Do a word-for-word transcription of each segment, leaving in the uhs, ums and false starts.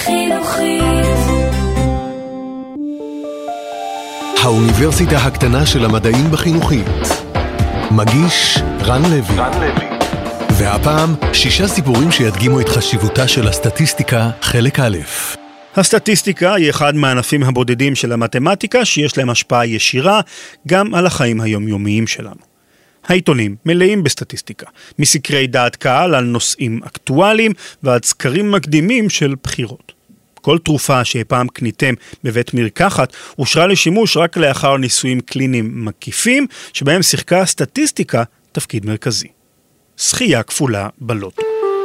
חינוכית. האוניברסיטה הקטנה של המדעים בחינוכית. מגיש רן לוי. רן לוי. והפעם שישה סיפורים שידגימו את חשיבותה של הסטטיסטיקה, חלק א'. הסטטיסטיקה היא אחד מהענפים הבודדים של המתמטיקה שיש להם השפעה ישירה גם על החיים היומיומיים שלנו. העיתונים מלאים בסטטיסטיקה, מסקרי דעת קהל על נושאים אקטואליים ועד סקרים מקדימים של בחירות. כל תרופה שפעם קניתם בבית מרקחת אושרה לשימוש רק לאחר ניסויים קליניים מקיפים שבהם שיחקה הסטטיסטיקה תפקיד מרכזי. זכייה כפולה בלוטו.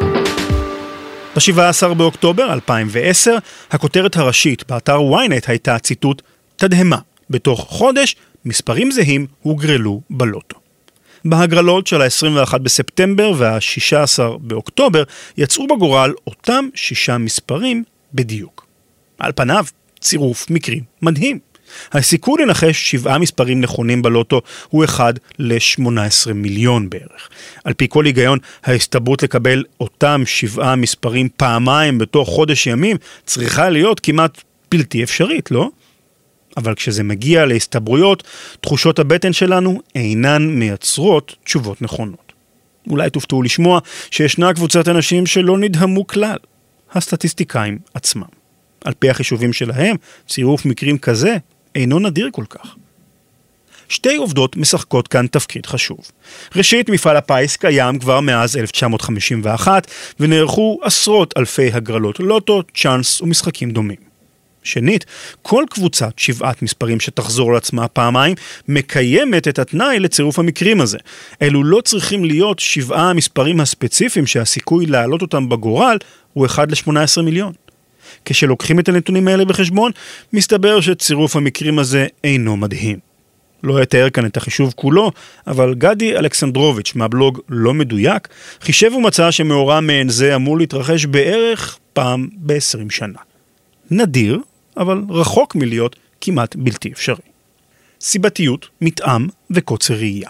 ב-שבעה עשר באוקטובר אלפיים ועשר, הכותרת הראשית באתר וויינט הייתה ציטוט תדהמה. בתוך חודש מספרים זהים הוגרלו בלוטו. בהגרלות של ה-עשרים ואחד בספטמבר וה-שישה עשר באוקטובר יצאו בגורל אותם שישה מספרים בדיוק. על פניו צירוף מקרים מדהים. הסיכוי לנחש שבעה מספרים נכונים בלוטו הוא אחד ל-שמונה עשרה מיליון בערך. על פי כל היגיון, ההסתברות לקבל אותם שבעה מספרים פעמיים בתוך חודש ימים צריכה להיות כמעט בלתי אפשרית, לא? אבל כשזה מגיע להסתברויות, תחושות הבטן שלנו אינן מייצרות תשובות נכונות. אולי תופתעו לשמוע שישנה קבוצת אנשים שלא נדהמו כלל, הסטטיסטיקאים עצמם. על פי החישובים שלהם, צירוף מקרים כזה אינו נדיר כל כך. שתי עובדות משחקות כאן תפקיד חשוב. ראשית, מפעל הפיס קיים כבר מאז אלף תשע מאות חמישים ואחת, ונערכו עשרות אלפי הגרלות לוטו, צ'אנס ומשחקים דומים. שנית, כל קבוצת שבעת מספרים שתחזור לעצמה פעמיים מקיימת את התנאי לצירוף המקרים הזה. אלו לא צריכים להיות שבעה המספרים הספציפיים שהסיכוי להעלות אותם בגורל הוא אחד ל-שמונה עשרה מיליון. כשלוקחים את הנתונים האלה בחשבון, מסתבר שצירוף המקרים הזה אינו מדהים. לא אתאר כאן את החישוב כולו, אבל גדי אלכסנדרוביץ' מהבלוג לא מדויק, חישב ומצא שמאורע מעין זה אמור להתרחש בערך פעם ב-עשרים שנה. נדיר, אבל רחוק מלהיות כמעט בלתי אפשרי. סיבתיות, מתאם וקוצר ראייה.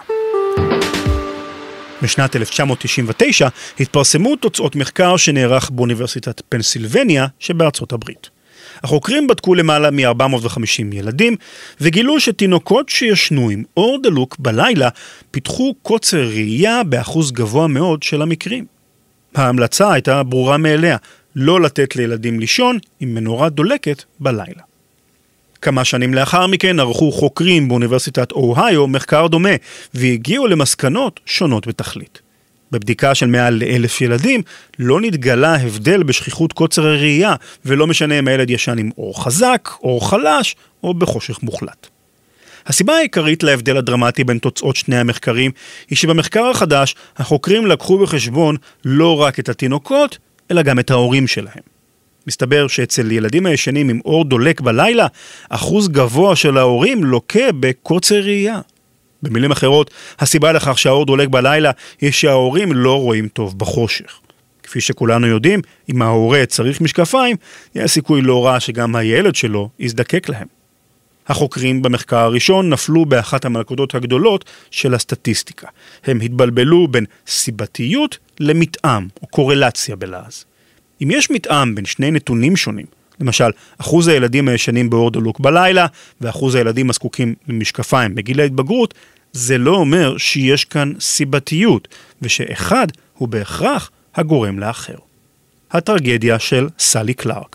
בשנת אלף תשע מאות תשעים ותשע התפרסמו תוצאות מחקר שנערך באוניברסיטת פנסילבניה שבארצות הברית. החוקרים בדקו למעלה מ-ארבע מאות וחמישים ילדים וגילו שתינוקות שישנו עם אור דלוק בלילה פיתחו קוצר ראייה באחוז גבוה מאוד של המקרים. ההמלצה הייתה ברורה מאליה, לא לתת לילדים לישון עם מנורה דולקת בלילה. כמה שנים לאחר מכן ערכו חוקרים באוניברסיטת אוהיו מחקר דומה, והגיעו למסקנות שונות בתכלית. בבדיקה של מעל לאלף ילדים, לא נתגלה הבדל בשכיחות קוצר הראייה, ולא משנה אם הילד ישן עם אור חזק, אור חלש, או בחושך מוחלט. הסיבה העיקרית להבדל הדרמטי בין תוצאות שני המחקרים, היא שבמחקר החדש, החוקרים לקחו בחשבון לא רק את התינוקות, אלא גם את ההורים שלהם. מסתבר שאצל ילדים הישנים עם אור דולק בלילה, אחוז גבוה של ההורים לוקה בקוצר ראייה. במילים אחרות, הסיבה לכך שהאור דולק בלילה היא שההורים לא רואים טוב בחושך. כפי שכולנו יודעים, אם ההורה צריך משקפיים, יש סיכוי לא רע שגם הילד שלו יזדקק להם. החוקרים במחקר הראשון נפלו באחת המלכודות הגדולות של הסטטיסטיקה. הם התבלבלו בין סיבתיות למתאם או קורלציה בלעז. אם יש מתאם בין שני נתונים שונים, למשל אחוז הילדים הישנים באור דלוק בלילה ואחוז הילדים הזקוקים למשקפיים בגיל ההתבגרות, זה לא אומר שיש כאן סיבתיות ושאחד הוא בהכרח הגורם לאחר. הטרגדיה של סלי קלארק.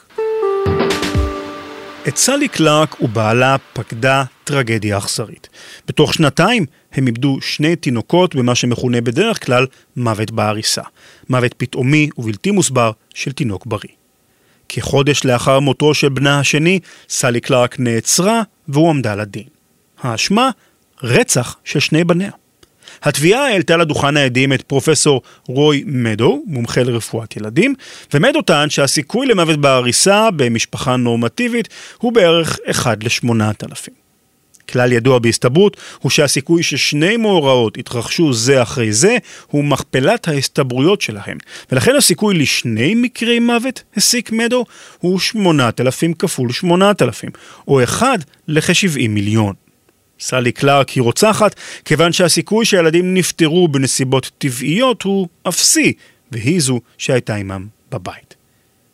את סלי קלארק ובעלה פקדה טרגדיה אכזרית. בתוך שנתיים הם איבדו שני תינוקות במה שמכונה בדרך כלל מוות בעריסה. מוות פתאומי ובלתי מוסבר של תינוק בריא. כחודש לאחר מותו של בנה השני, סלי קלארק נעצרה והוא עמדה לדין. האשמה, רצח של שני בניה. התביעה העלתה לדוכן העדים את פרופסור רוי מדו, מומחה לרפואת ילדים, ומדו טען שהסיכוי למוות בעריסה במשפחה נורמטיבית הוא בערך אחד לשמונת אלפים. כלל ידוע בהסתברות הוא שהסיכוי ששני מאורעות יתרחשו זה אחרי זה הוא מכפלת ההסתברויות שלהם, ולכן הסיכוי לשני מקרי מוות, הסיק מדו, הוא שמונת אלפים כפול שמונת אלפים, או אחד לכ-שבעים מיליון. סלי קלארק היא רוצחת, כיוון שהסיכוי שהילדים נפטרו בנסיבות טבעיות הוא אפסי, והיא זו שהייתה עמם בבית.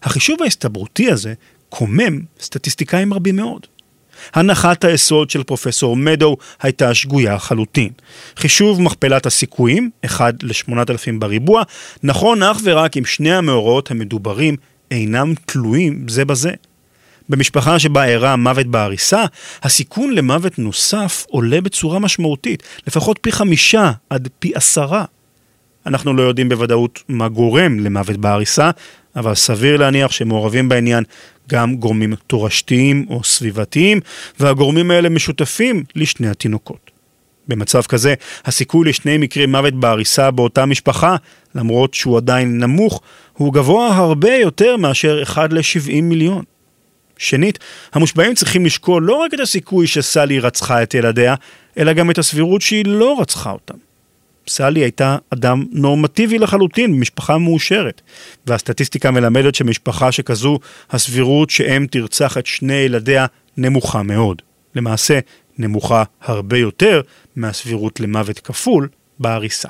החישוב ההסתברותי הזה קומם סטטיסטיקאים רבים מאוד. הנחת היסוד של פרופסור מדו הייתה שגויה חלוטין. חישוב מכפלת הסיכויים, אחד לשמונת אלפים בריבוע, נכון אך ורק אם שני המאורעות המדוברים אינם תלויים זה בזה. במשפחה שבה אירע מוות בעריסה, הסיכון למוות נוסף עולה בצורה משמעותית, לפחות פי חמישה עד פי עשרה. אנחנו לא יודעים בוודאות מה גורם למוות בעריסה, אבל סביר להניח שמעורבים בעניין גם גורמים תורשתיים או סביבתיים, והגורמים האלה משותפים לשני התינוקות. במצב כזה, הסיכוי לשני מקרי מוות בעריסה באותה משפחה, למרות שהוא עדיין נמוך, הוא גבוה הרבה יותר מאשר אחד לשבעים מיליון. שנית, המושבעים צריכים לשקול לא רק את הסיכוי שסלי רצחה את ילדיה, אלא גם את הסבירות שהיא לא רצחה אותם. סלי הייתה אדם נורמטיבי לחלוטין, במשפחה מאושרת, והסטטיסטיקה מלמדת שמשפחה שכזו, הסבירות שאם תרצח את שני ילדיה נמוכה מאוד. למעשה, נמוכה הרבה יותר מהסבירות למוות כפול בעריסה.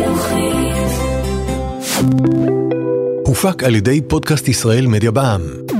הופק על ידי פודקאסט ישראל מדיה בע"מ.